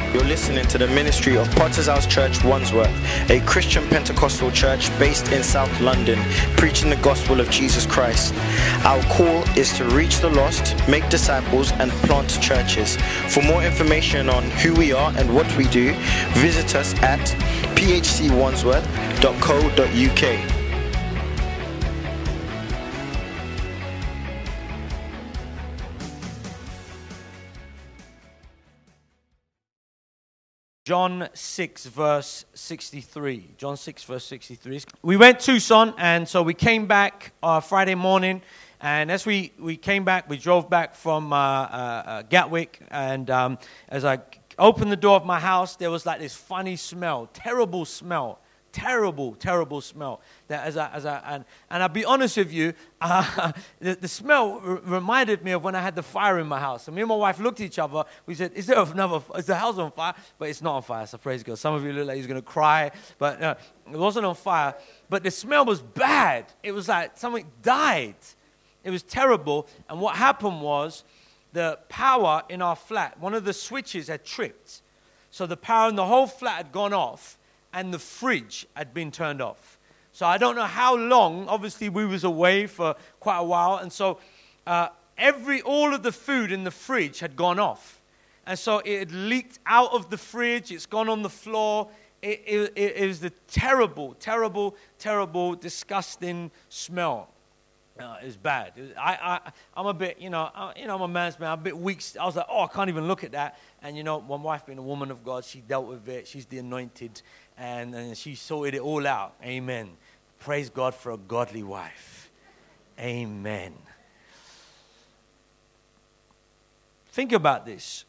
You're listening to the ministry of Potter's House Church Wandsworth, a Christian Pentecostal church based in South London, preaching the gospel of Jesus Christ. Our call is to reach the lost, make disciples, and plant churches. For more information on who we are and what we do, visit us at phcwandsworth.co.uk. John 6 verse 63. John 6 verse 63. We went to Tucson, and so we came back Friday morning. And as we came back, we drove back from Gatwick. And as I opened the door of my house, there was like this funny smell, terrible smell. Terrible smell. That and I'll be honest with you, the smell reminded me of when I had the fire in my house. And me and my wife looked at each other. We said, is the house on fire? But it's not on fire, so praise God. Some of you look like you're going to cry, but it wasn't on fire. But the smell was bad. It was like something died. It was terrible. And what happened was the power in our flat, one of the switches had tripped. So the power in the whole flat had gone off, and the fridge had been turned off. So I don't know how long. Obviously, we was away for quite a while. And so all of the food in the fridge had gone off. And so it had leaked out of the fridge. It's gone on the floor. It was the terrible, disgusting smell. It was bad. I'm a bit, I'm a man's man. I'm a bit weak. I was like, I can't even look at that. And, my wife being a woman of God, she dealt with it. She's the anointed. And she sorted it all out. Amen. Praise God for a godly wife. Amen. Think about this.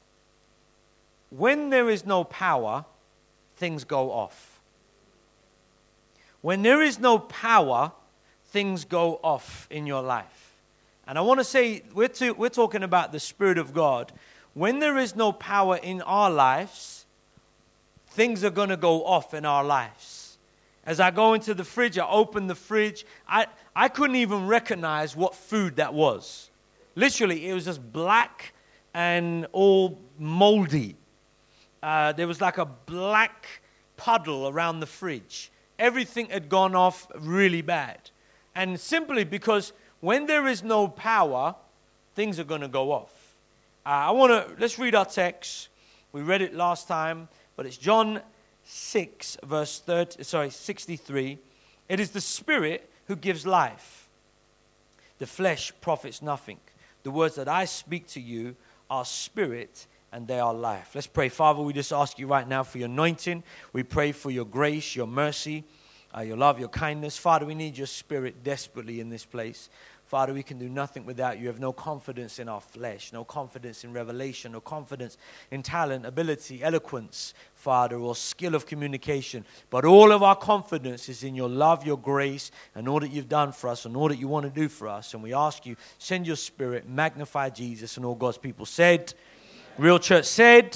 When there is no power, things go off. When there is no power, things go off in your life. And I want to say, we're talking about the Spirit of God. When there is no power in our lives, things are going to go off in our lives. As I go into the fridge, I open the fridge. I couldn't even recognize what food that was. Literally, it was just black and all moldy. There was like a black puddle around the fridge. Everything had gone off really bad. And simply because when there is no power, things are going to go off. Let's read our text. We read it last time, but it's John 6, verse 63. It is the Spirit who gives life. The flesh profits nothing. The words that I speak to you are spirit and they are life. Let's pray. Father, we just ask you right now for your anointing. We pray for your grace, your mercy, your love, your kindness. Father, we need your Spirit desperately in this place. Father, we can do nothing without you. We have no confidence in our flesh, no confidence in revelation, no confidence in talent, ability, eloquence, Father, or skill of communication. But all of our confidence is in your love, your grace, and all that you've done for us and all that you want to do for us. And we ask you, send your Spirit, magnify Jesus, and all God's people said. Real church said.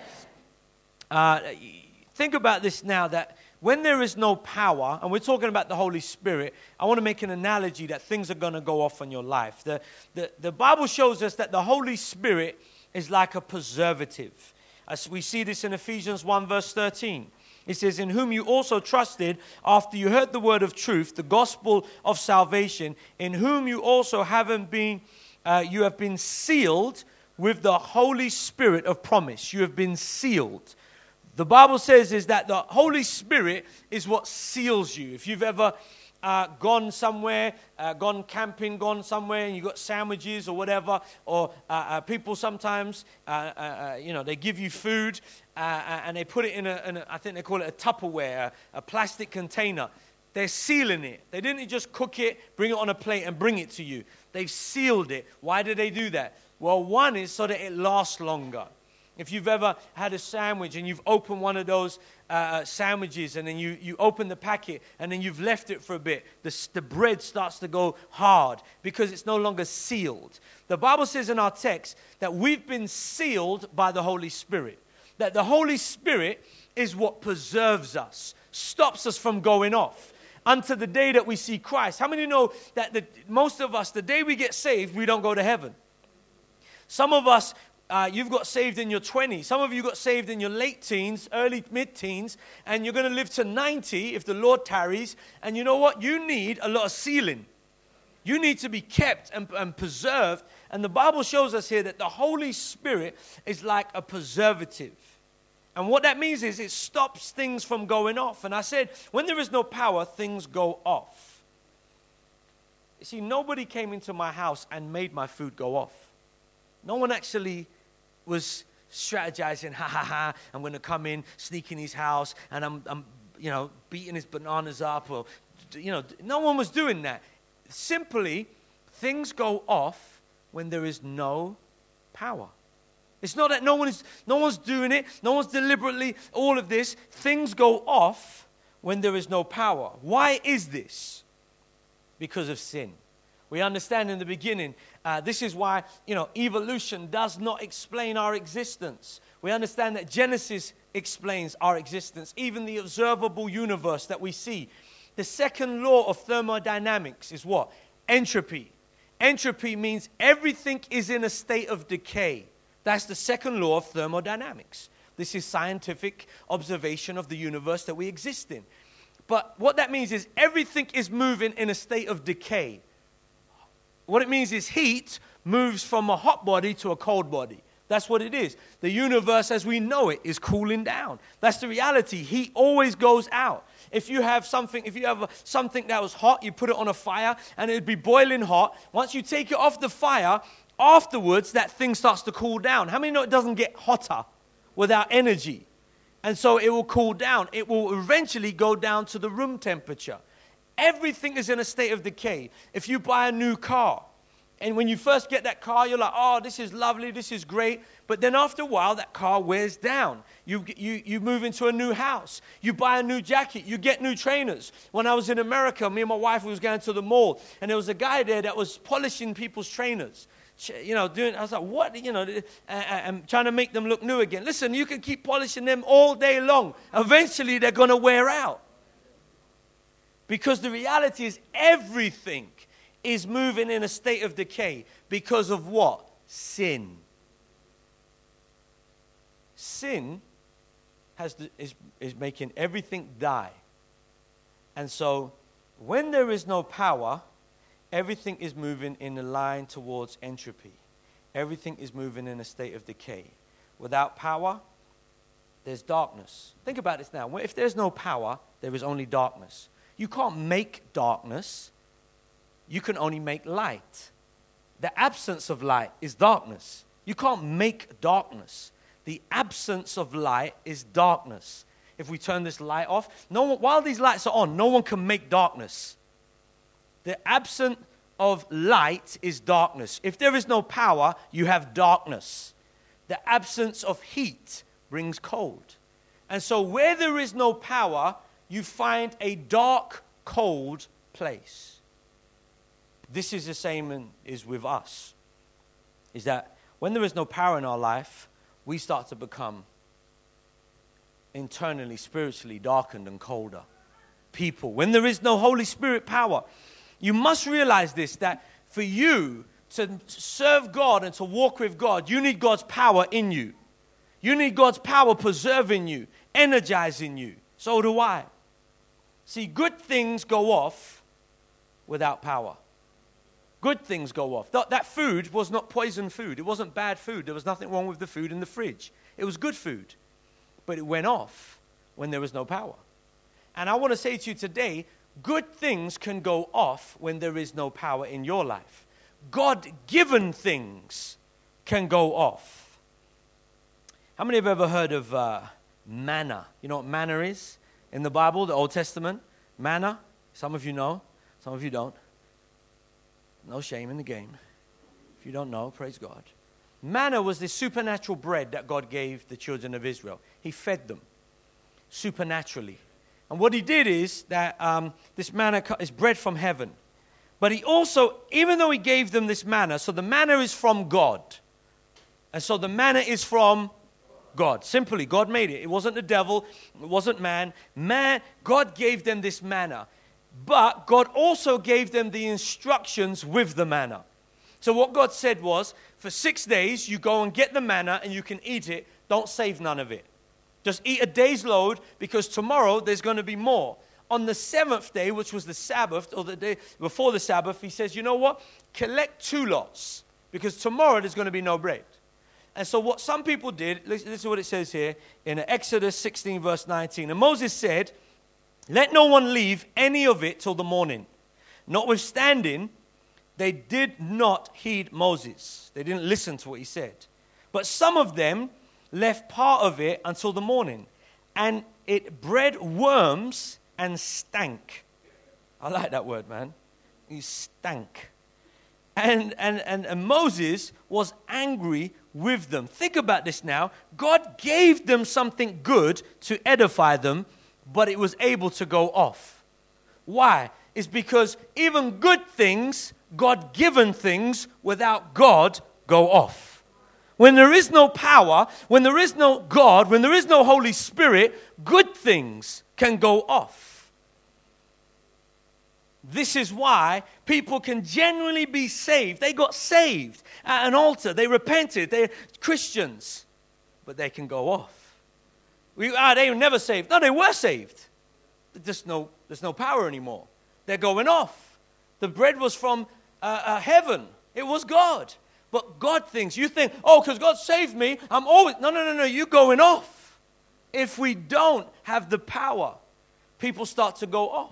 Think about this now, that when there is no power, and we're talking about the Holy Spirit, I want to make an analogy that things are going to go off in your life. The Bible shows us that the Holy Spirit is like a preservative. As we see this in Ephesians 1 verse 13. It says, in whom you also trusted after you heard the word of truth, the gospel of salvation, in whom you also you have been sealed with the Holy Spirit of promise. You have been sealed. The Bible says is that the Holy Spirit is what seals you. If you've ever gone somewhere, gone camping, gone somewhere, and you got sandwiches or whatever, or people sometimes, they give you food and they put it in I think they call it a Tupperware, a plastic container. They're sealing it. They didn't just cook it, bring it on a plate and bring it to you. They've sealed it. Why do they do that? Well, one is so that it lasts longer. If you've ever had a sandwich and you've opened one of those sandwiches and then you open the packet and then you've left it for a bit, the bread starts to go hard because it's no longer sealed. The Bible says in our text that we've been sealed by the Holy Spirit. That the Holy Spirit is what preserves us, stops us from going off unto the day that we see Christ. How many know that most of us, the day we get saved, we don't go to heaven? Some of us, you've got saved in your 20s. Some of you got saved in your late teens, early mid-teens, and you're going to live to 90 if the Lord tarries. And you know what? You need a lot of sealing. You need to be kept and preserved. And the Bible shows us here that the Holy Spirit is like a preservative. And what that means is it stops things from going off. And I said, when there is no power, things go off. You see, nobody came into my house and made my food go off. No one actually was strategizing, I'm going to come in, sneak in his house, and I'm beating his bananas up, or, no one was doing that. Simply, things go off when there is no power. It's not that no one's doing it, no one's deliberately, all of this. Things go off when there is no power. Why is this? Because of sin. We understand in the beginning, this is why, evolution does not explain our existence. We understand that Genesis explains our existence, even the observable universe that we see. The second law of thermodynamics is what? Entropy. Entropy means everything is in a state of decay. That's the second law of thermodynamics. This is scientific observation of the universe that we exist in. But what that means is everything is moving in a state of decay. What it means is heat moves from a hot body to a cold body. That's what it is. The universe as we know it is cooling down. That's the reality. Heat always goes out. If you have something that was hot, you put it on a fire and it would be boiling hot. Once you take it off the fire, afterwards that thing starts to cool down. How many know it doesn't get hotter without energy? And so it will cool down. It will eventually go down to the room temperature. Everything is in a state of decay. If you buy a new car, and when you first get that car, you're like, oh, this is lovely, this is great. But then after a while, that car wears down. You move into a new house. You buy a new jacket. You get new trainers. When I was in America, me and my wife was going to the mall, and there was a guy there that was polishing people's trainers. I was like, what? I'm trying to make them look new again. Listen, you can keep polishing them all day long. Eventually, they're going to wear out. Because the reality is everything is moving in a state of decay because of what? Sin. Sin is making everything die. And so when there is no power, everything is moving in a line towards entropy. Everything is moving in a state of decay. Without power, there's darkness. Think about this now. If there's no power, there is only darkness. You can't make darkness. You can only make light. The absence of light is darkness. You can't make darkness. The absence of light is darkness. If we turn this light off, while these lights are on, no one can make darkness. The absence of light is darkness. If there is no power, you have darkness. The absence of heat brings cold. And so where there is no power, you find a dark, cold place. This is the same as with us. Is that when there is no power in our life, we start to become internally, spiritually darkened and colder people. When there is no Holy Spirit power, you must realize this, that for you to serve God and to walk with God, you need God's power in you. You need God's power preserving you, energizing you. So do I. See, good things go off without power. Good things go off. That food was not poison food. It wasn't bad food. There was nothing wrong with the food in the fridge. It was good food. But it went off when there was no power. And I want to say to you today, good things can go off when there is no power in your life. God-given things can go off. How many have ever heard of manna? You know what manna is? In the Bible, the Old Testament, manna. Some of you know, some of you don't. No shame in the game. If you don't know, praise God. Manna was this supernatural bread that God gave the children of Israel. He fed them supernaturally. And what he did is that this manna is bread from heaven. But he also, even though he gave them this manna, so the manna is from God. And so the manna is from God. Simply, God made it. It wasn't the devil. It wasn't man. God gave them this manna. But God also gave them the instructions with the manna. So what God said was, for 6 days, you go and get the manna and you can eat it. Don't save none of it. Just eat a day's load, because tomorrow there's going to be more. On the 7th day, which was the Sabbath, or the day before the Sabbath, he says, you know what? Collect 2 lots, because tomorrow there's going to be no bread. And so what some people did, this is what it says here in Exodus 16, verse 19. And Moses said, let no one leave any of it till the morning. Notwithstanding, they did not heed Moses. They didn't listen to what he said. But some of them left part of it until the morning, and it bred worms and stank. I like that word, man. He stank. And Moses was angry with them. Think about this now. God gave them something good to edify them, but it was able to go off. Why? It's because even good things, God-given things, without God, go off. When there is no power, when there is no God, when there is no Holy Spirit, good things can go off. This is why people can genuinely be saved. They got saved at an altar. They repented. They're Christians. But they can go off. They were never saved. No, they were saved. There's no power anymore. They're going off. The bread was from heaven. It was God. But God thinks, you think, oh, because God saved me, I'm always... No, you're going off. If we don't have the power, people start to go off.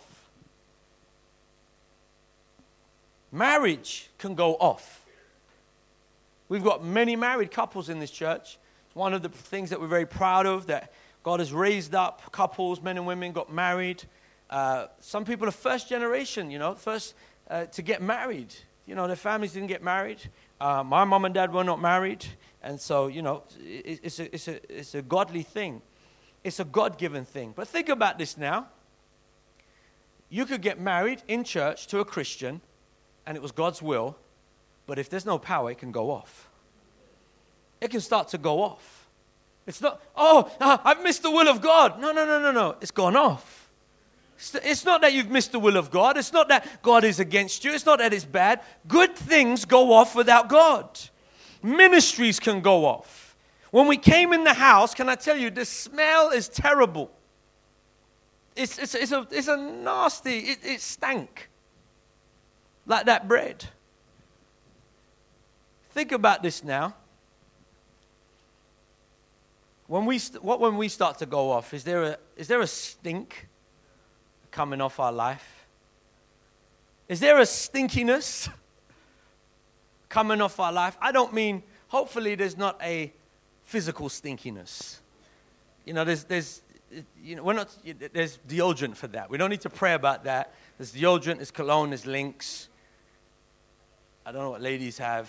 Marriage can go off. We've got many married couples in this church. It's one of the things that we're very proud of, that God has raised up couples, men and women, got married. Some people are first generation, first to get married. Their families didn't get married. My mom and dad were not married. And so, it's a godly thing. It's a God-given thing. But think about this now. You could get married in church to a Christian, and it was God's will, but if there's no power, it can go off. It can start to go off. It's not, I've missed the will of God. No. It's gone off. It's not that you've missed the will of God. It's not that God is against you. It's not that it's bad. Good things go off without God. Ministries can go off. When we came in the house, can I tell you, the smell is terrible. It's a nasty, it stank. Like that bread. Think about this now. When we start to go off, is there a stink coming off our life? Is there a stinkiness coming off our life? I don't mean, hopefully there's not a physical stinkiness. There's deodorant for that. We don't need to pray about that. There's deodorant, there's cologne, there's Lynx. I don't know what ladies have.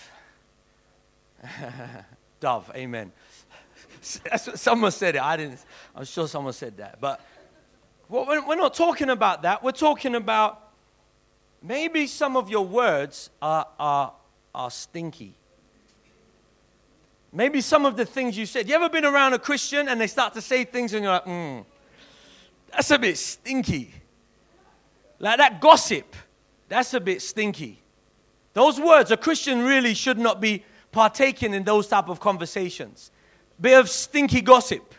Dove, amen. Someone said it. I'm sure someone said that. But we're not talking about that. We're talking about maybe some of your words are stinky. Maybe some of the things you said. You ever been around a Christian and they start to say things and you're like, that's a bit stinky. Like that gossip, that's a bit stinky. Those words, a Christian really should not be partaking in those type of conversations. Bit of stinky gossip.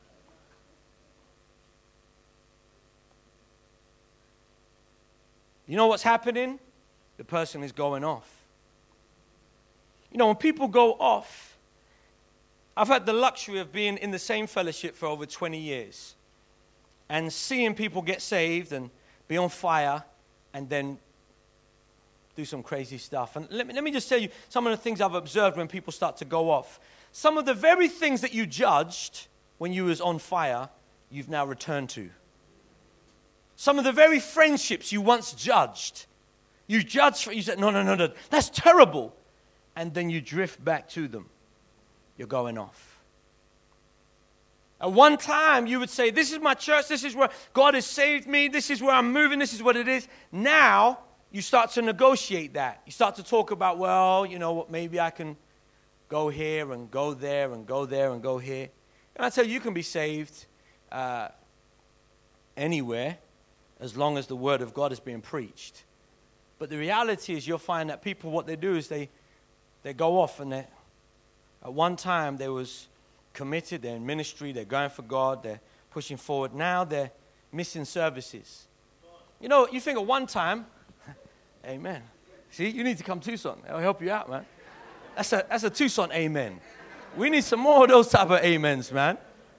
You know what's happening? The person is going off. When people go off, I've had the luxury of being in the same fellowship for over 20 years and seeing people get saved and be on fire and then do some crazy stuff. And let me just tell you some of the things I've observed when people start to go off. Some of the very things that you judged when you was on fire, you've now returned to. Some of the very friendships you once judged, you said, no, that's terrible. And then you drift back to them. You're going off. At one time, you would say, this is my church, this is where God has saved me, this is where I'm moving, this is what it is. Now, you start to negotiate that. You start to talk about, well, you know what, maybe I can go here and go there and go there and go here. And I tell you, you can be saved anywhere as long as the word of God is being preached. But the reality is you'll find that people, what they do is they They go off and at one time they was committed, they're in ministry, they're going for God, they're pushing forward. Now they're missing services. You know, you think at one time, amen. See, you need to come Tucson. It'll help you out, man. That's a Tucson amen. We need some more of those type of amens, man.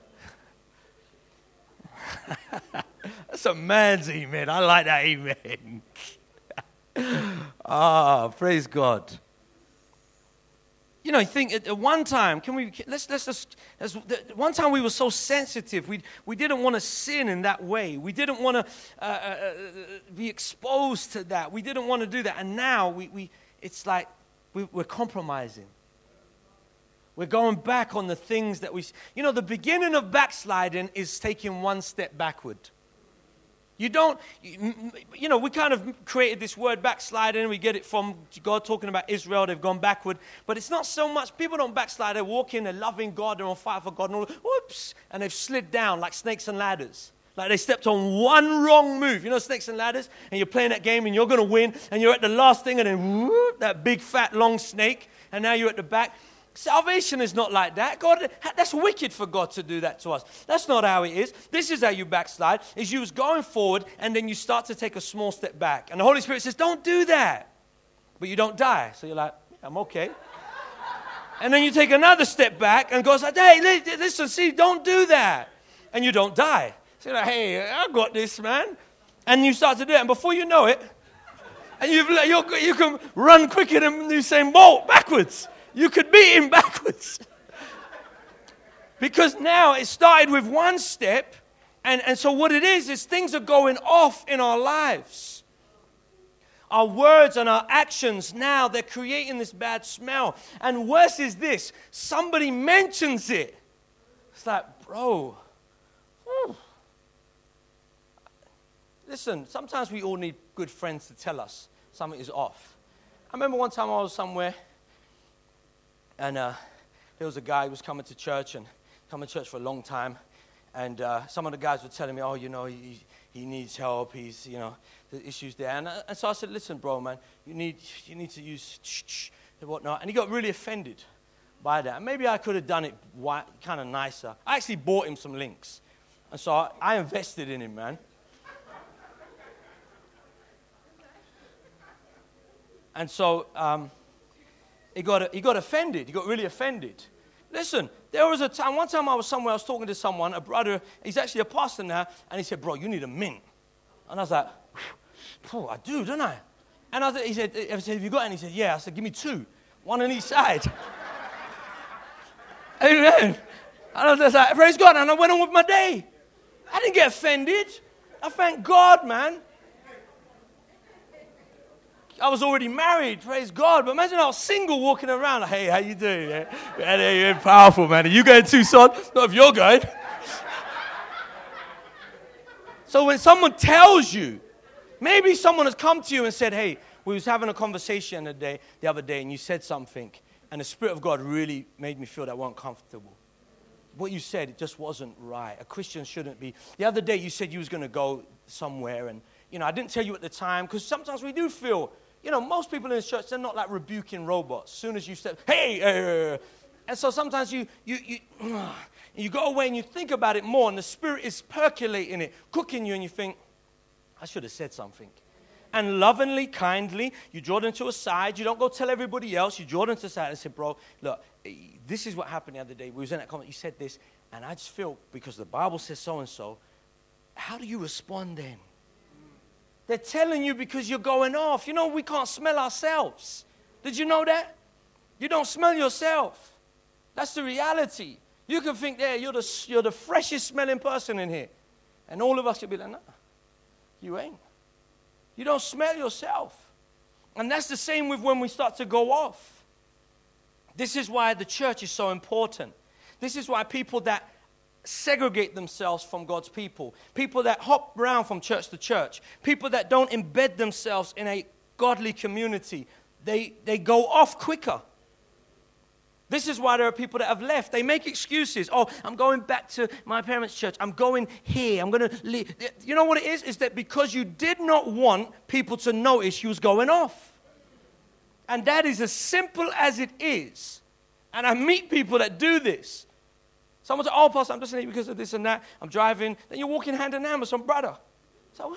That's a man's amen. I like that amen. Praise God. You know, you think at one time, one time we were so sensitive. We didn't want to sin in that way. We didn't want to be exposed to that. We didn't want to do that. And now it's like we're compromising. We're going back on the things that the beginning of backsliding is taking one step backward. We kind of created this word backsliding. We get it from God talking about Israel. They've gone backward. But it's not so much, people don't backslide. They're walking, they're loving God, they're on fire for God. And whoops, and they've slid down like snakes and ladders. Like they stepped on one wrong move. You know snakes and ladders? And you're playing that game and you're going to win. And you're at the last thing and then whoop, that big fat long snake. And now you're at the back. Salvation is not like that. God, that's wicked for God to do that to us. That's not how it is. This is how you backslide, is you was going forward and then you start to take a small step back. And the Holy Spirit says, don't do that. But you don't die. So you're like, yeah, I'm okay. And then you take another step back and God's like, hey, listen, see, don't do that. And you don't die. So you're like, hey, I got this, man. And you start to do it. And before you know it, and you can run quicker than Usain Bolt backwards. You could beat him backwards. Because now it started with one step, and so what it is things are going off in our lives. Our words and our actions now, they're creating this bad smell. And worse is this, somebody mentions it. It's like, bro, whew. Listen, sometimes we all need good friends to tell us something is off. I remember one time I was somewhere, and there was a guy who was coming to church for a long time. And some of the guys were telling me, he needs help. He's, the issues there. And so I said, listen, bro, man, you need to use and whatnot. And he got really offended by that. And maybe I could have done it kind of nicer. I actually bought him some links. And so I invested in him, man. And so he got offended. He got really offended. Listen, there was one time I was somewhere, I was talking to someone, a brother, he's actually a pastor now, and he said, bro, you need a mint. And I was like, I do, don't I? And he said, have you got any? He said, yeah. I said, give me 2, 1 on each side. Amen. And I was just like, praise God. And I went on with my day. I didn't get offended. I thank God, man. I was already married, praise God. But imagine I was single walking around. Like, hey, how you doing? Man, you're powerful, man. Are you going to Tucson? Not if you're going. So when someone tells you, maybe someone has come to you and said, hey, we was having a conversation the other day, and you said something, and the Spirit of God really made me feel that I wasn't comfortable. What you said, it just wasn't right. A Christian shouldn't be. The other day you said you was going to go somewhere, and, I didn't tell you at the time, because sometimes we do feel, most people in the church, they're not like rebuking robots. As soon as you say, hey, and so sometimes you go away and you think about it more, and the Spirit is percolating it, cooking you, and you think, I should have said something. And lovingly, kindly, you draw them to a side. You don't go tell everybody else. You draw them to the side and say, bro, look, this is what happened the other day. We was in that comment. You said this, and I just feel, because the Bible says so-and-so, how do you respond then? They're telling you because you're going off. We can't smell ourselves. Did you know that? You don't smell yourself. That's the reality. You can think, you're the freshest smelling person in here. And all of us should be like, nah, you ain't. You don't smell yourself. And that's the same with when we start to go off. This is why the church is so important. This is why people that segregate themselves from God's people that hop around from church to church, people that don't embed themselves in a godly community, they go off quicker. This is why there are people that have left. They make excuses. Oh, I'm going back to my parents' church. I'm going here. I'm going to leave. You know what it is? Is that because you did not want people to notice you was going off. And that is as simple as it is. And I meet people that do this. Someone says, oh, Pastor, I'm just late because of this and that. I'm driving. Then you're walking hand in hand with some brother. So,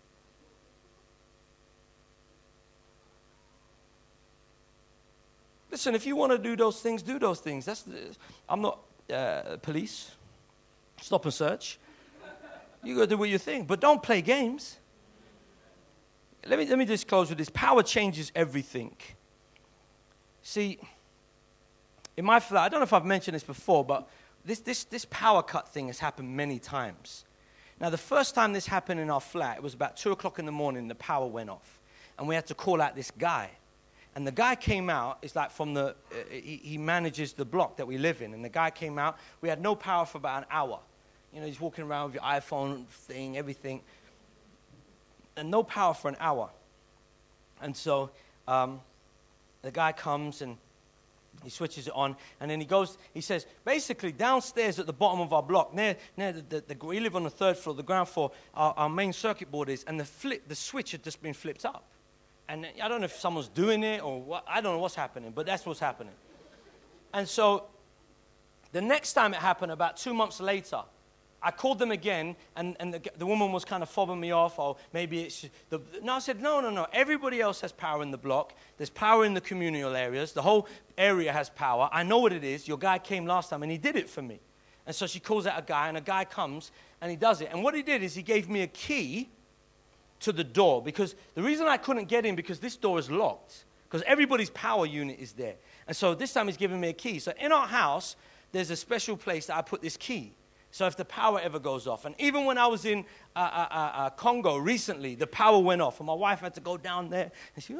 listen, if you want to do those things, do those things. I'm not police. Stop and search. You got to do what you think. But don't play games. Let me just close with this. Power changes everything. See, in my flat, I don't know if I've mentioned this before, but this power cut thing has happened many times. Now, the first time this happened in our flat, it was about 2 o'clock in the morning, the power went off. And we had to call out this guy. And the guy came out, it's like from he manages the block that we live in. And the guy came out, we had no power for about an hour. You know, he's walking around with your iPhone thing, everything. And no power for an hour. And so the guy comes and he switches it on, and then he says, basically downstairs at the bottom of our block, near we live on the 3rd floor, the ground floor, our main circuit board is, and the switch had just been flipped up. And I don't know if someone's doing it or what, I don't know what's happening, but that's what's happening. And so the next time it happened, about 2 months later, I called them again, and the woman was kind of fobbing me off, or maybe it's... I said, no. Everybody else has power in the block. There's power in the communal areas. The whole area has power. I know what it is. Your guy came last time, and he did it for me. And so she calls out a guy, and a guy comes, and he does it. And what he did is he gave me a key to the door, because the reason I couldn't get in, because this door is locked, because everybody's power unit is there. And so this time he's giving me a key. So in our house, there's a special place that I put this key. So if the power ever goes off. And even when I was in Congo recently, the power went off. And my wife had to go down there. And she,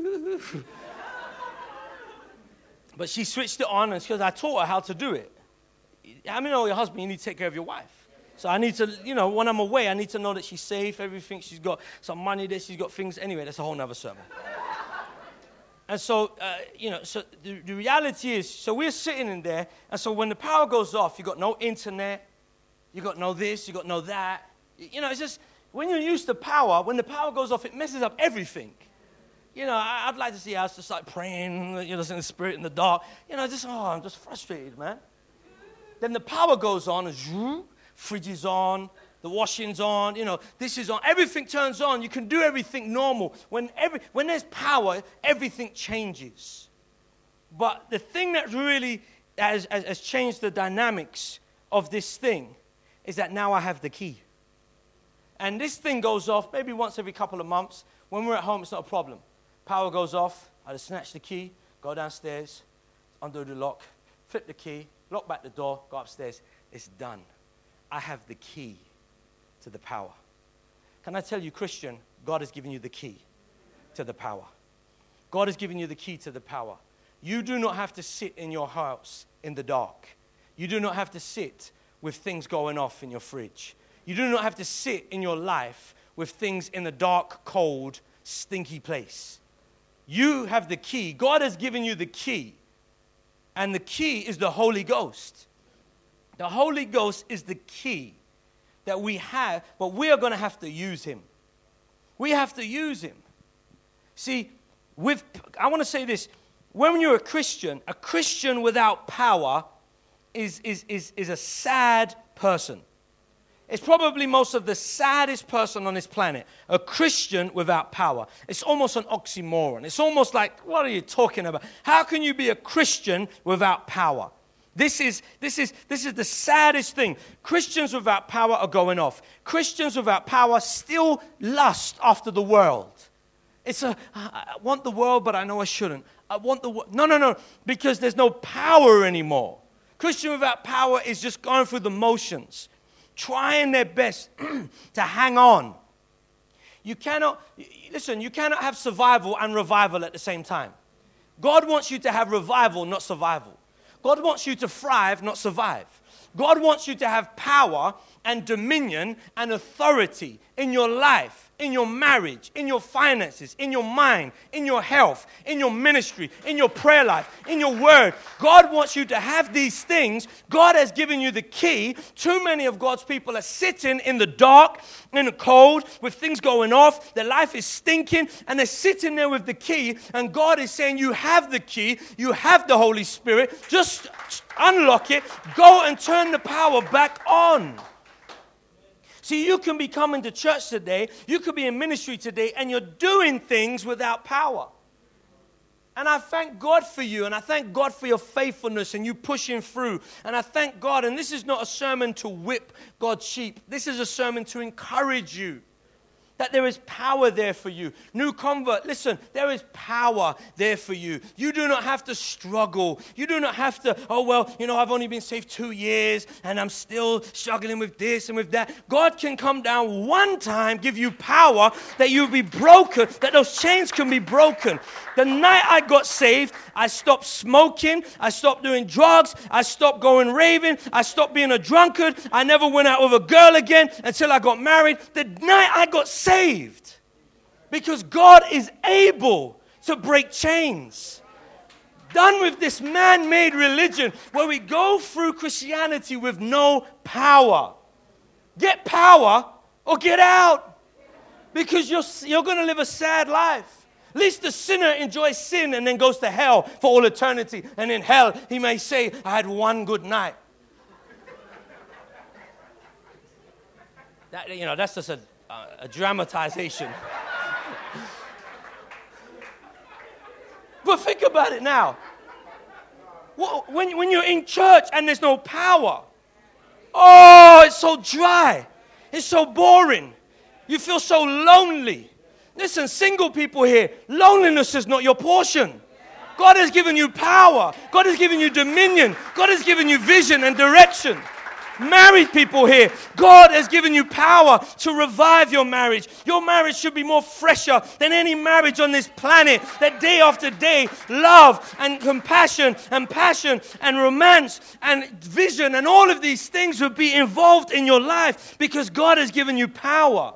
but she switched it on, and because I taught her how to do it. How many know your husband, you need to take care of your wife? So I need to, when I'm away, I need to know that she's safe, everything. She's got some money there. She's got things. Anyway, that's a whole nother sermon. And so, so the reality is, so we're sitting in there. And so when the power goes off, you got no internet. You got no this, you got no that. It's just, when you're used to power, when the power goes off, it messes up everything. I'd like to see us just like praying, in the spirit in the dark. I'm just frustrated, man. Then the power goes on, and fridge is on, the washing's on, this is on. Everything turns on. You can do everything normal. When there's power, everything changes. But the thing that really has changed the dynamics of this thing is that now I have the key. And this thing goes off maybe once every couple of months. When we're at home, it's not a problem. Power goes off, I just snatch the key, go downstairs, undo the lock, flip the key, lock back the door, go upstairs. It's done. I have the key to the power. Can I tell you, Christian, God has given you the key to the power. God has given you the key to the power. You do not have to sit in your house in the dark. You do not have to sit with things going off in your fridge. You do not have to sit in your life with things in a dark, cold, stinky place. You have the key. God has given you the key. And the key is the Holy Ghost. The Holy Ghost is the key that we have, but we are going to have to use him. We have to use him. See, I want to say this. When you're a Christian without power is a sad person. It's probably most of the saddest person on this planet. A Christian without power. It's almost an oxymoron. It's almost like, what are you talking about? How can you be a Christian without power? This is the saddest thing. Christians without power are going off. Christians without power still lust after the world. I want the world, but I know I shouldn't. I want the world. No, because there's no power anymore. Christian without power is just going through the motions, trying their best to hang on. You cannot have survival and revival at the same time. God wants you to have revival, not survival. God wants you to thrive, not survive. God wants you to have power and dominion and authority in your life, in your marriage, in your finances, in your mind, in your health, in your ministry, in your prayer life, in your word. God wants you to have these things. God has given you the key. Too many of God's people are sitting in the dark, in the cold, with things going off. Their life is stinking, and they're sitting there with the key, and God is saying, you have the key. You have the Holy Spirit. Just unlock it. Go and turn the power back on. See, you can be coming to church today, you could be in ministry today, and you're doing things without power. And I thank God for you, and I thank God for your faithfulness and you pushing through. And I thank God, and this is not a sermon to whip God's sheep. This is a sermon to encourage you that there is power there for you. New convert, listen, there is power there for you. You do not have to struggle. You do not have to, I've only been saved 2 years and I'm still struggling with this and with that. God can come down one time, give you power that you'll be broken, that those chains can be broken. The night I got saved, I stopped smoking, I stopped doing drugs, I stopped going raving, I stopped being a drunkard, I never went out with a girl again until I got married. The night I got saved, because God is able to break chains. Done with this man-made religion where we go through Christianity with no power. Get power or get out, because you're going to live a sad life. At least the sinner enjoys sin and then goes to hell for all eternity. And in hell, he may say, I had one good night. That's just a dramatization. But think about it now. When you're in church and there's no power, it's so dry. It's so boring. You feel so lonely. Listen, single people here, loneliness is not your portion. God has given you power. God has given you dominion. God has given you vision and direction. Married people here, God has given you power to revive your marriage. Your marriage should be more fresher than any marriage on this planet. That day after day, love and compassion and passion and romance and vision and all of these things would be involved in your life because God has given you power.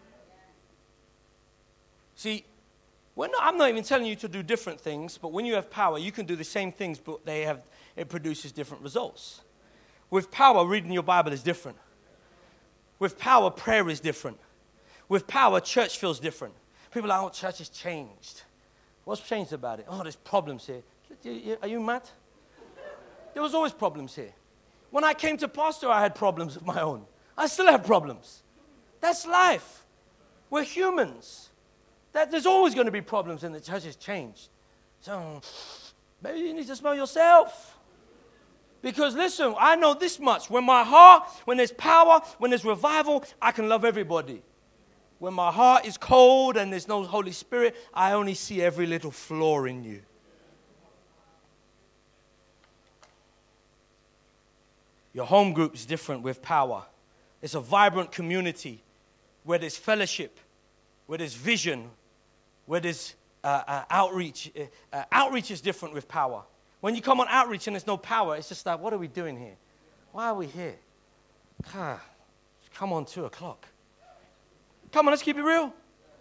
See, I'm not even telling you to do different things, but when you have power, you can do the same things, but it produces different results. With power, reading your Bible is different. With power, prayer is different. With power, church feels different. People are like, church has changed. What's changed about it? There's problems here. Are you mad? There was always problems here. When I came to pastor, I had problems of my own. I still have problems. That's life. We're humans. There's always going to be problems, and the church has changed. So maybe you need to smell yourself. Because listen, I know this much. When there's power, when there's revival, I can love everybody. When my heart is cold and there's no Holy Spirit, I only see every little flaw in you. Your home group is different with power. It's a vibrant community where there's fellowship, where there's vision, where there's outreach. Outreach is different with power. When you come on outreach and there's no power, it's just like, what are we doing here? Why are we here? Come on, 2 o'clock. Come on, let's keep it real.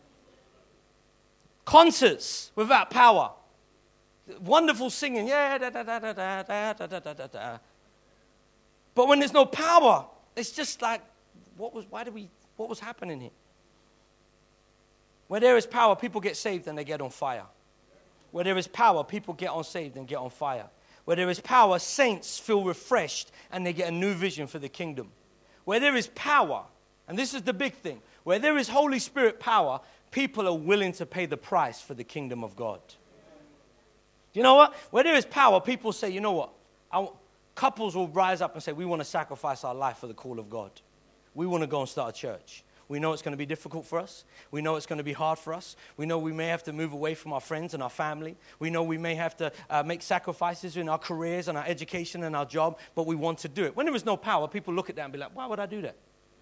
Concerts without power. Wonderful singing. Yeah, da, da, da, da, da, da, da, da, da, da. But when there's no power, it's just like, what was happening here? Where there is power, people get saved and they get on fire. Where there is power, people get unsaved and get on fire. Where there is power, saints feel refreshed and they get a new vision for the kingdom. Where there is power, and this is the big thing, where there is Holy Spirit power, people are willing to pay the price for the kingdom of God. You know what? Where there is power, people say, you know what? Couples will rise up and say, we want to sacrifice our life for the call of God. We want to go and start a church. We know it's going to be difficult for us. We know it's going to be hard for us. We know we may have to move away from our friends and our family. We know we may have to make sacrifices in our careers and our education and our job, but we want to do it. When there is no power, people look at that and be like, why would I do that?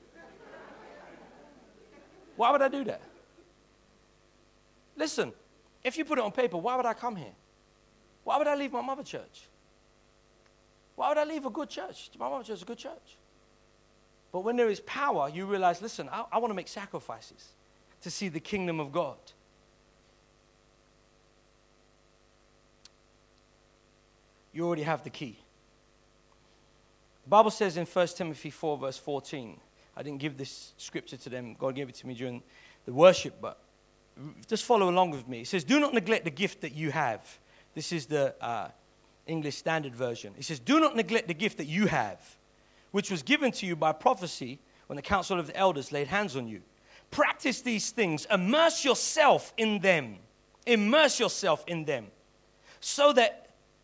Why would I do that? Listen, if you put it on paper, why would I come here? Why would I leave my mother church? Why would I leave a good church? My mother church is a good church. But when there is power, you realize, listen, I want to make sacrifices. to see the kingdom of God. You already have the key. The Bible says in 1 Timothy 4 verse 14, I didn't give this scripture to them. God gave it to me during the worship, but just follow along with me. It says, do not neglect the gift that you have. This is the English Standard Version. It says, do not neglect the gift that you have, which was given to you by prophecy when the council of the elders laid hands on you. Practice these things. Immerse yourself in them. Immerse yourself in them. So that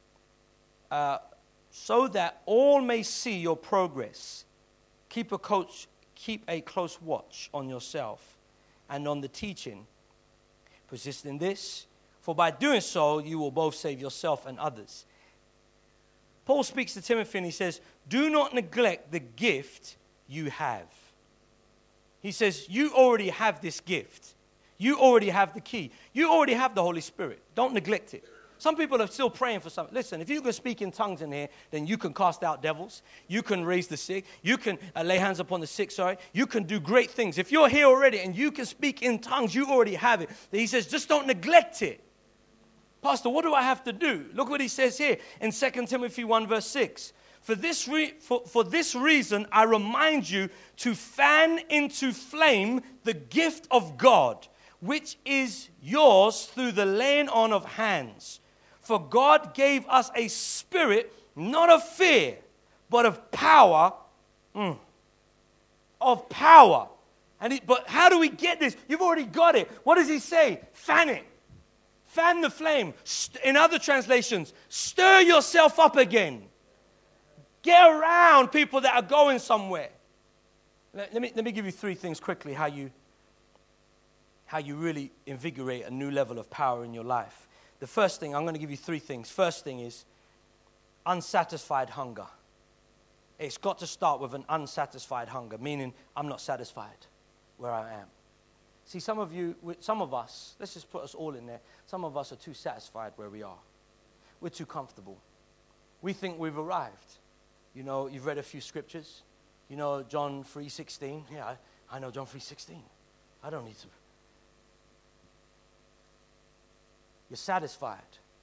all may see your progress. Keep a close watch on yourself and on the teaching. Persist in this, for by doing so, you will both save yourself and others. Paul speaks to Timothy and he says, do not neglect the gift you have. He says, you already have this gift. You already have the key. You already have the Holy Spirit. Don't neglect it. Some people are still praying for something. Listen, if you can speak in tongues in here, then you can cast out devils. You can raise the sick. You can lay hands upon the sick, You can do great things. If you're here already and you can speak in tongues, you already have it. Then he says, just don't neglect it. Pastor, what do I have to do? Look what he says here in 2 Timothy 1 verse 6. For this reason, I remind you to fan into flame the gift of God, which is yours through the laying on of hands. For God gave us a spirit, not of fear, but of power. Of power. But how do we get this? You've already got it. What does he say? Fan it. Fan the flame. In other translations, stir yourself up again. Get around people that are going somewhere. Let me give you three things quickly, how you really invigorate a new level of power in your life. The first thing, I'm going to give you three things. First thing is unsatisfied hunger. It's got to start with an unsatisfied hunger, meaning I'm not satisfied where I am. See, some of us, let's just put us all in there. Some of us are too satisfied where we are. We're too comfortable. We think we've arrived. You know, you've read a few scriptures. You know, John 3:16. Yeah, I know John 3:16. I don't need to. You're satisfied.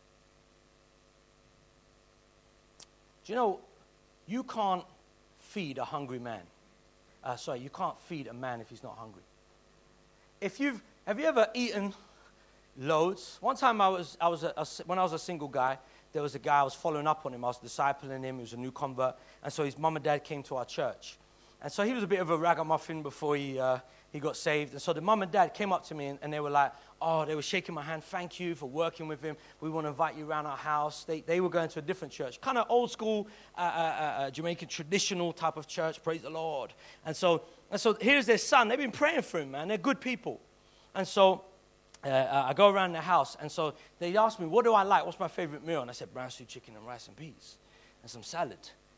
Do you know, you can't feed a hungry man. You can't feed a man if he's not hungry. Have you ever eaten loads? One time when I was a single guy, there was a guy I was following up on him. I was discipling him. He was a new convert. And so his mum and dad came to our church. And so he was a bit of a ragamuffin before he got saved. And so the mum and dad came up to me and they were like, they were shaking my hand. Thank you for working with him. We want to invite you around our house. They were going to a different church, kind of old school Jamaican traditional type of church. Praise the Lord. And so here's their son. They've been praying for him, man. They're good people. And so I go around the house, and so they asked me, what do I like? What's my favorite meal? And I said, brown stew chicken and rice and peas and some salad.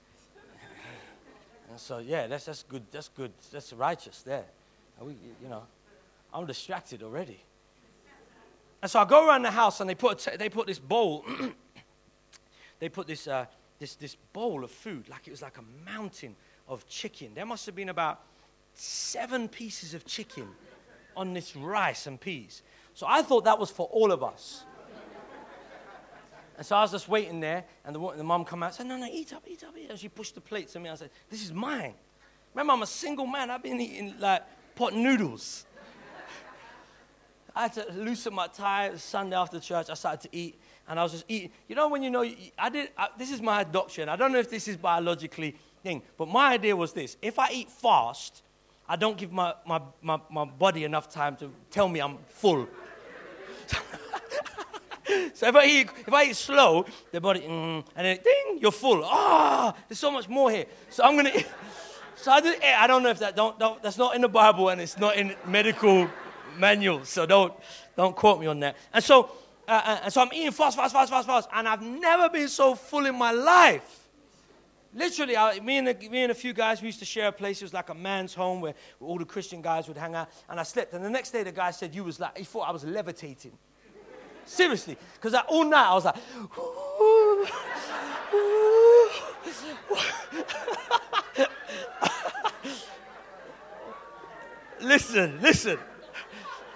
And so, yeah, that's good. That's good. That's righteous there. I'm distracted already. And so I go around the house, and they put this bowl. They put this bowl of food, like it was like a mountain of chicken. There must have been about 7 pieces of chicken on this rice and peas. So I thought that was for all of us. And so I was just waiting there, and the mom come out and said, no, eat up. And she pushed the plate to me. I said, this is mine. Remember, I'm a single man. I've been eating like pot noodles. I had to loosen my tie. It was Sunday after church. I started to eat, and I was just eating. You know, when this is my doctrine. I don't know if this is biologically thing, but my idea was this. If I eat fast, I don't give my body enough time to tell me I'm full. So if I eat slow, the body, and then ding, you're full. There's so much more here. So I'm gonna eat. So I don't know if that's not in the Bible and it's not in medical manuals. So don't quote me on that. And so I'm eating fast, and I've never been so full in my life. Literally, me and a few guys, we used to share a place. It was like a man's home where all the Christian guys would hang out. And I slept. And the next day, the guy said, he thought I was levitating. Seriously. Because all night, I was like, listen.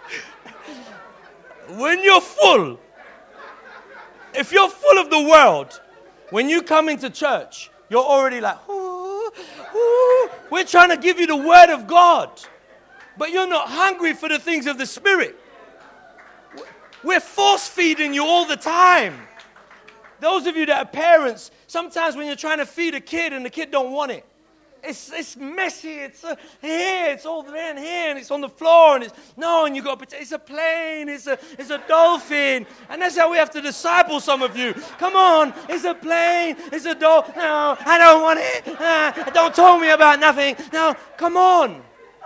When you're full, if you're full of the world, when you come into church, you're already like, ooh, ooh. We're trying to give you the word of God, but you're not hungry for the things of the Spirit. We're force feeding you all the time. Those of you that are parents, sometimes when you're trying to feed a kid and the kid don't want it, it's messy, it's here, it's all there and here, and it's on the floor, and and you got it's a plane, it's a dolphin, and that's how we have to disciple some of you. Come on, it's a plane, it's a dolphin. No, I don't want it. Don't tell me about nothing. No, come on.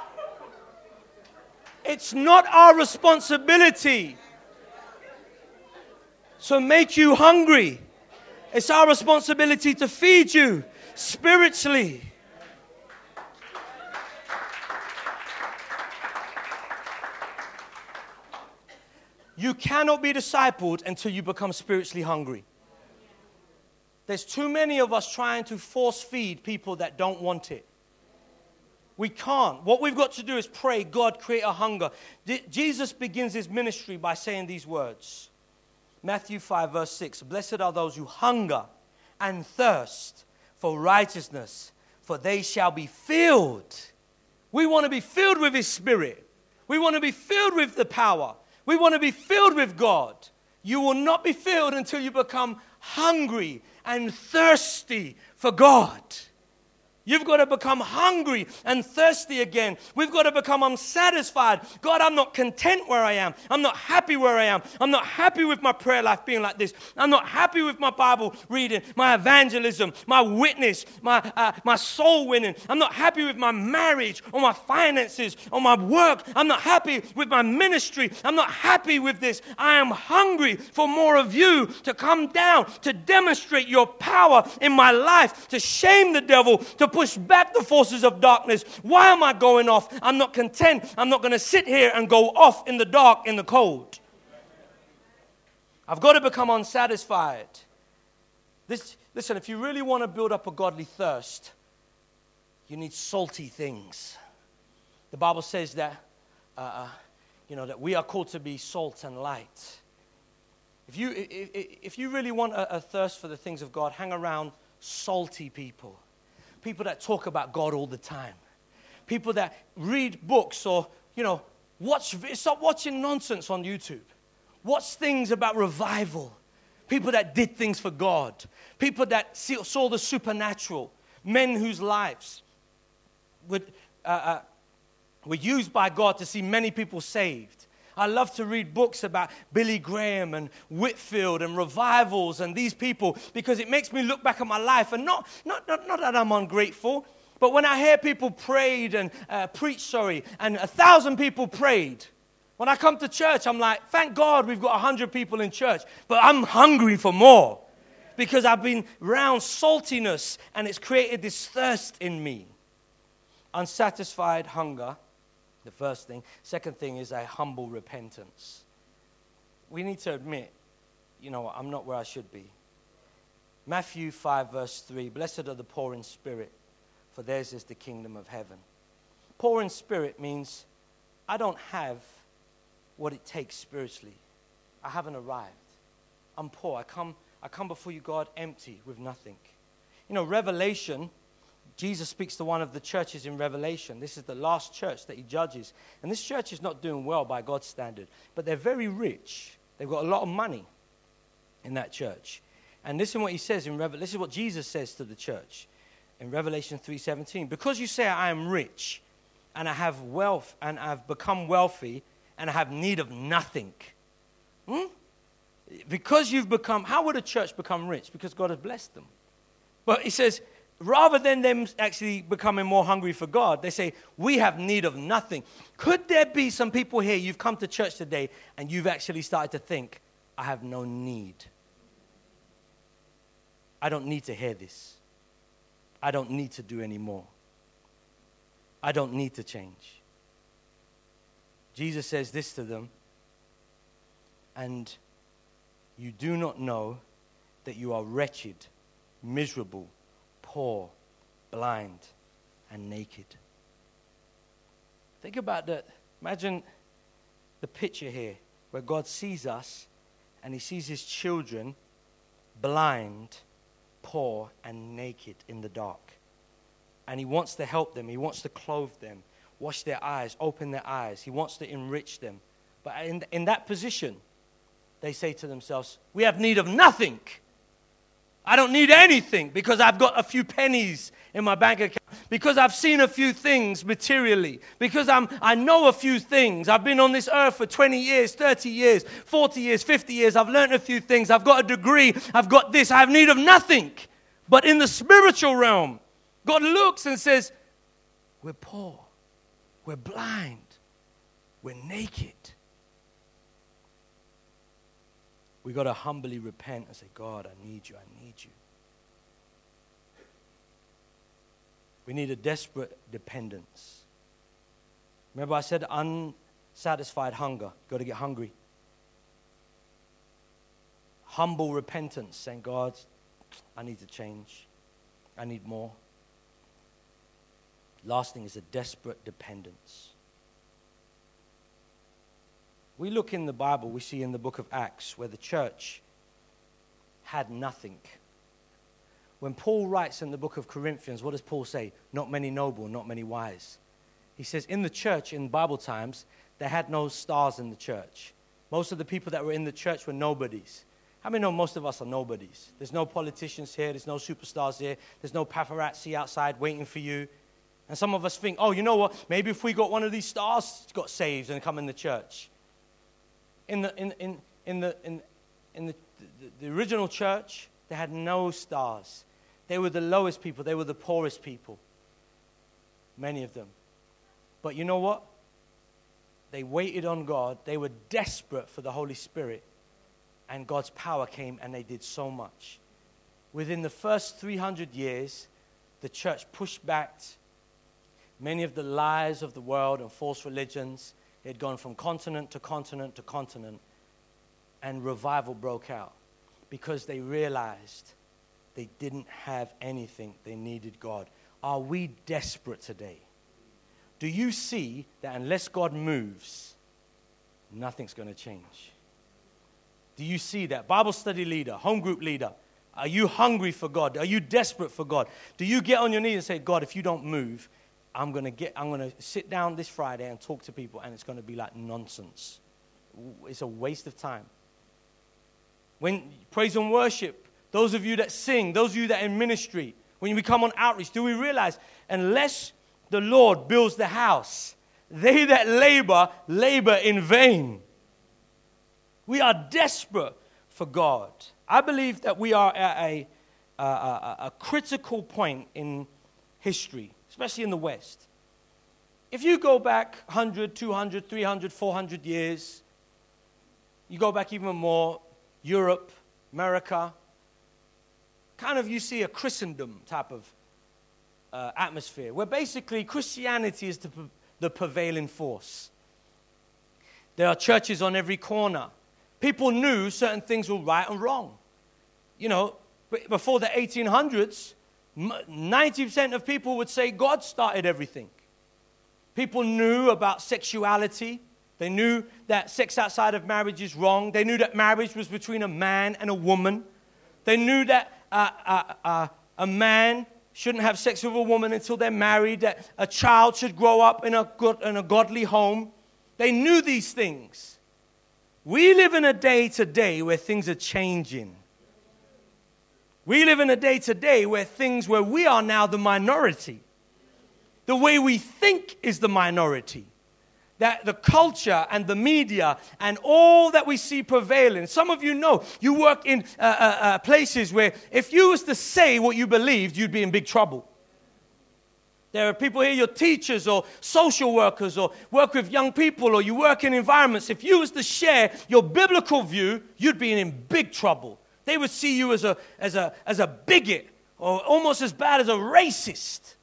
It's not our responsibility to make you hungry. It's our responsibility to feed you spiritually. You cannot be discipled until you become spiritually hungry. There's too many of us trying to force feed people that don't want it. We can't. What we've got to do is pray, God, create a hunger. Jesus begins his ministry by saying these words. Matthew 5 verse 6, blessed are those who hunger and thirst for righteousness, for they shall be filled. We want to be filled with his Spirit. We want to be filled with the power. We want to be filled with God. You will not be filled until you become hungry and thirsty for God. You've got to become hungry and thirsty again. We've got to become unsatisfied. God, I'm not content where I am. I'm not happy where I am. I'm not happy with my prayer life being like this. I'm not happy with my Bible reading, my evangelism, my witness, my soul winning. I'm not happy with my marriage or my finances or my work. I'm not happy with my ministry. I'm not happy with this. I am hungry for more of you to come down, to demonstrate your power in my life, to shame the devil, to push back the forces of darkness. Why am I going off? I'm not content. I'm not going to sit here and go off in the dark, in the cold. I've got to become unsatisfied. Listen, if you really want to build up a godly thirst, you need salty things. The Bible says that, that we are called to be salt and light. If you really want a thirst for the things of God, hang around salty people. People that talk about God all the time. People that read books or, stop watching nonsense on YouTube. Watch things about revival. People that did things for God. People that saw the supernatural. Men whose lives were used by God to see many people saved. I love to read books about Billy Graham and Whitfield and revivals and these people because it makes me look back at my life and not that I'm ungrateful, but when I hear people prayed and preached, and 1,000 people prayed, when I come to church, I'm like, thank God we've got 100 people in church, but I'm hungry for more because I've been around saltiness and it's created this thirst in me. Unsatisfied hunger. The first thing. Second thing is a humble repentance. We need to admit, I'm not where I should be. Matthew 5 verse 3, blessed are the poor in spirit, for theirs is the kingdom of heaven. Poor in spirit means I don't have what it takes spiritually. I haven't arrived. I'm poor. I come before you, God, empty with nothing. Revelation, Jesus speaks to one of the churches in Revelation. This is the last church that he judges. And this church is not doing well by God's standard. But they're very rich. They've got a lot of money in that church. And listen what he says in Revelation. This is what Jesus says to the church in Revelation 3:17. Because you say I am rich and I have wealth and I've become wealthy and I have need of nothing. Because you've become, how would a church become rich? Because God has blessed them. But he says, rather than them actually becoming more hungry for God, they say, we have need of nothing. Could there be some people here, you've come to church today, and you've actually started to think, I have no need. I don't need to hear this. I don't need to do any more. I don't need to change. Jesus says this to them, and you do not know that you are wretched, miserable, poor, blind, and naked. Think about that. Imagine the picture here. where God sees us and he sees his children blind, poor, and naked in the dark. And he wants to help them. He wants to clothe them, wash their eyes, open their eyes. He wants to enrich them. But in that position, they say to themselves, we have need of nothing. I don't need anything because I've got a few pennies in my bank account, because I've seen a few things materially, because I know a few things. I've been on this earth for 20 years, 30 years, 40 years, 50 years. I've learned a few things. I've got a degree. I've got this. I have need of nothing. But in the spiritual realm, God looks and says, we're poor, we're blind, we're naked. We got to humbly repent and say, God, I need you, I need you. We need a desperate dependence. Remember I said unsatisfied hunger. Got to get hungry. Humble repentance, saying, God, I need to change. I need more. Last thing is a desperate dependence. We look in the Bible, we see in the book of Acts, where the church had nothing. When Paul writes in the book of Corinthians, what does Paul say? Not many noble, not many wise. He says in the church, in Bible times, they had no stars in the church. Most of the people that were in the church were nobodies. How many know most of us are nobodies? There's no politicians here, there's no superstars here, there's no paparazzi outside waiting for you. And some of us think, oh, you know what? Maybe if we got one of these stars, got saved and come in the church. In the original church, they had no stars. They were the lowest people. They were the poorest people. Many of them. But you know what? They waited on God. They were desperate for the Holy Spirit. And God's power came and they did so much. Within the first 300 years, the church pushed back many of the lies of the world and false religions. It had gone from continent to continent to continent, and revival broke out because they realized they didn't have anything. They needed God. Are we desperate today? Do you see that unless God moves, nothing's going to change? Do you see that? Bible study leader, home group leader, are you hungry for God? Are you desperate for God? Do you get on your knees and say, God, if you don't move, I'm going to sit down this Friday and talk to people, and it's going to be like nonsense. It's a waste of time. When praise and worship, those of you that sing, those of you that are in ministry, when we come on outreach, do we realize unless the Lord builds the house, they that labor in vain. We are desperate for God. I believe that we are at a critical point in history, especially in the West. If you go back 100, 200, 300, 400 years, you go back even more, Europe, America, kind of you see a Christendom type of atmosphere, where basically Christianity is the prevailing force. There are churches on every corner. People knew certain things were right and wrong. You know, before the 1800s, 90% of people would say God started everything. People knew about sexuality. They knew that sex outside of marriage is wrong. They knew that marriage was between a man and a woman. They knew that a man shouldn't have sex with a woman until they're married, that a child should grow up in a godly home. They knew these things. We live in a day today where things are changing. We live in a day today where we are now the minority. The way we think is the minority. That the culture and the media and all that we see prevailing. Some of you know, you work in places where if you was to say what you believed, you'd be in big trouble. There are people here, you're teachers or social workers or work with young people or you work in environments. If you was to share your biblical view, you'd be in big trouble. They would see you as a bigot or almost as bad as a racist.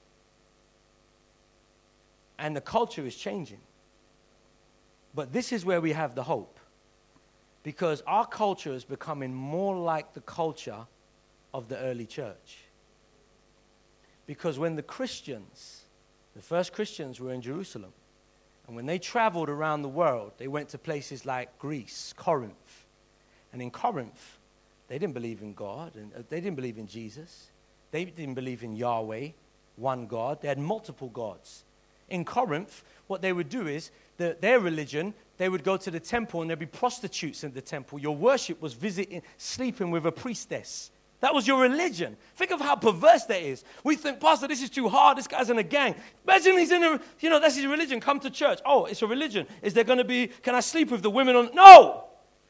And the culture is changing. But this is where we have the hope. Because our culture is becoming more like the culture of the early church. Because when the first Christians were in Jerusalem, And when they traveled around the world, they went to places like Greece, Corinth. And in Corinth, they didn't believe in God, and they didn't believe in Jesus. They didn't believe in Yahweh, one God. They had multiple gods. In Corinth, what they would do is, their religion, they would go to the temple and there'd be prostitutes in the temple. Your worship was sleeping with a priestess. That was your religion. Think of how perverse that is. We think, Pastor, this is too hard. This guy's in a gang. Imagine he's in a, that's his religion. Come to church. Oh, it's a religion. Is there going to be, can I sleep with the women on? No!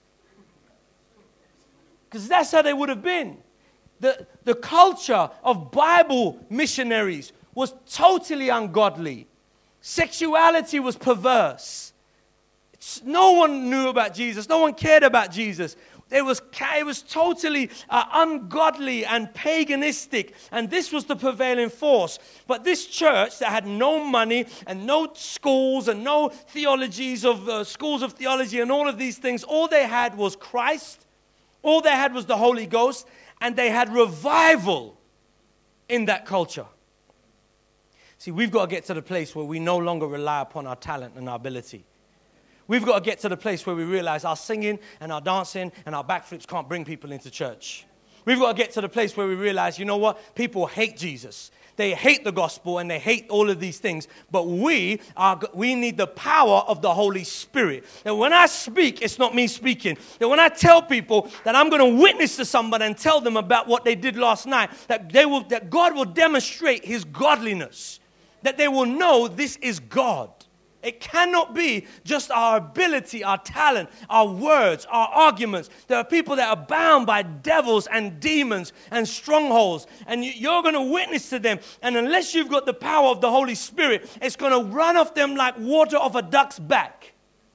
Because that's how they would have been. The culture of Bible missionaries was totally ungodly. Sexuality was perverse. No one knew about Jesus. No one cared about Jesus. It was totally ungodly and paganistic, and this was the prevailing force. But this church that had no money and no schools and no theologies of schools of theology and all of these things, all they had was Christ. All they had was the Holy Ghost, and they had revival in that culture. See, we've got to get to the place where we no longer rely upon our talent and our ability. We've got to get to the place where we realize our singing and our dancing and our backflips can't bring people into church. We've got to get to the place where we realize, you know what? People hate Jesus. They hate the gospel and they hate all of these things. But we need the power of the Holy Spirit. That when I speak, it's not me speaking. That when I tell people that I'm going to witness to somebody and tell them about what they did last night, that God will demonstrate His godliness. That they will know this is God. It cannot be just our ability, our talent, our words, our arguments. There are people that are bound by devils and demons and strongholds, and you're going to witness to them. And unless you've got the power of the Holy Spirit, it's going to run off them like water off a duck's back.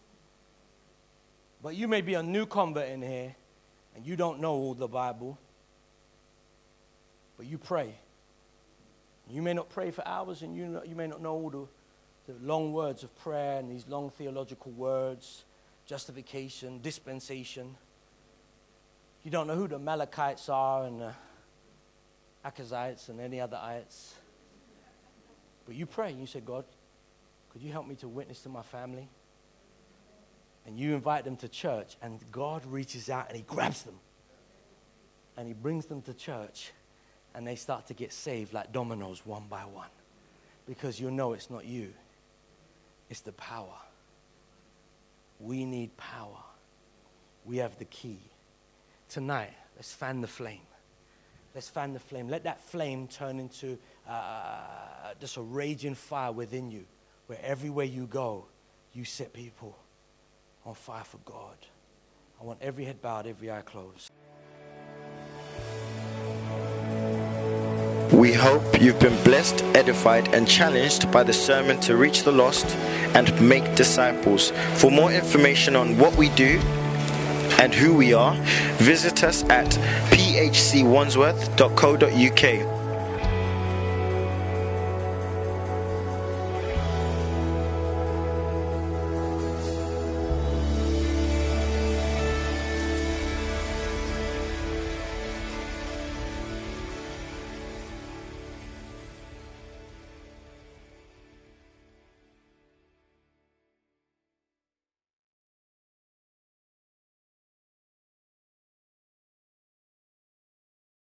But you may be a new convert in here, and you don't know all the Bible, but you pray. You may not pray for hours, and you may not know all the long words of prayer and these long theological words, justification, dispensation. You don't know who the Malachites are and the Achazites and any other ites. But you pray and you say, God, could you help me to witness to my family? And you invite them to church, and God reaches out and He grabs them. And He brings them to church, and they start to get saved like dominoes one by one. Because you know it's not you. It's the power. We need power. We have the key. Tonight, let's fan the flame. Let's fan the flame. Let that flame turn into just a raging fire within you, where everywhere you go, you set people on fire for God. I want every head bowed, every eye closed. We hope you've been blessed, edified, and challenged by the sermon to reach the lost and make disciples. For more information on what we do and who we are, visit us at phcwandsworth.co.uk.